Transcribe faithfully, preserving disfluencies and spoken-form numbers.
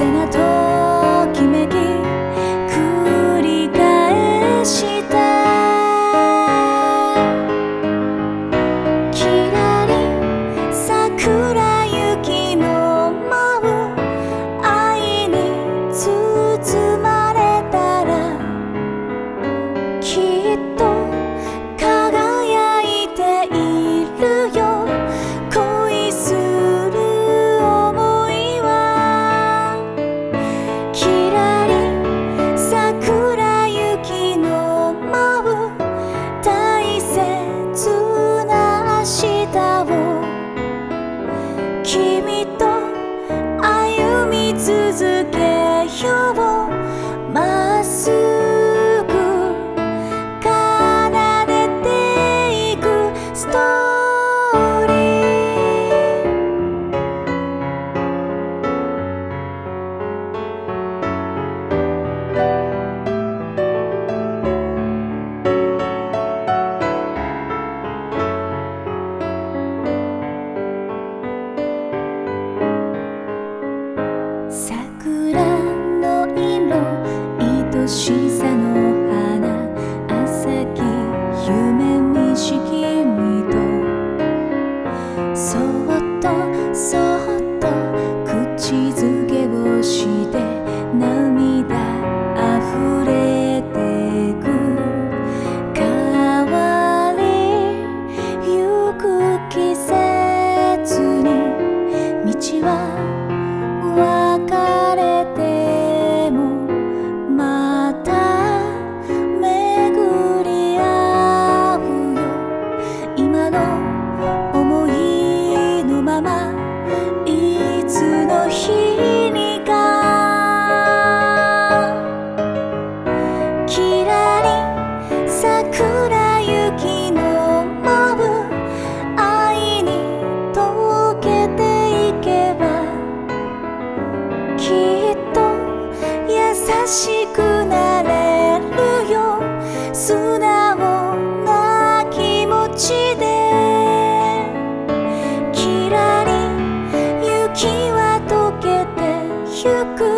せなときめき繰り返したきらり桜雪の舞う愛に包まれたらきっと輝いているよ恋する想いはきらり桜雪の舞う大切な明日を君と歩み続けようまっすぐ奏でていくストーリ桜の色愛しさの花浅き夢見し君とそっとそっと口づけをして涙あふれてく変わりゆく季節に道は別れてもまた巡り合うよ今の想いのままいつの日にかきらり桜雪の舞う愛に溶けていけばきっと優しくなれるよ素直な気持ちできらり雪は溶けてゆく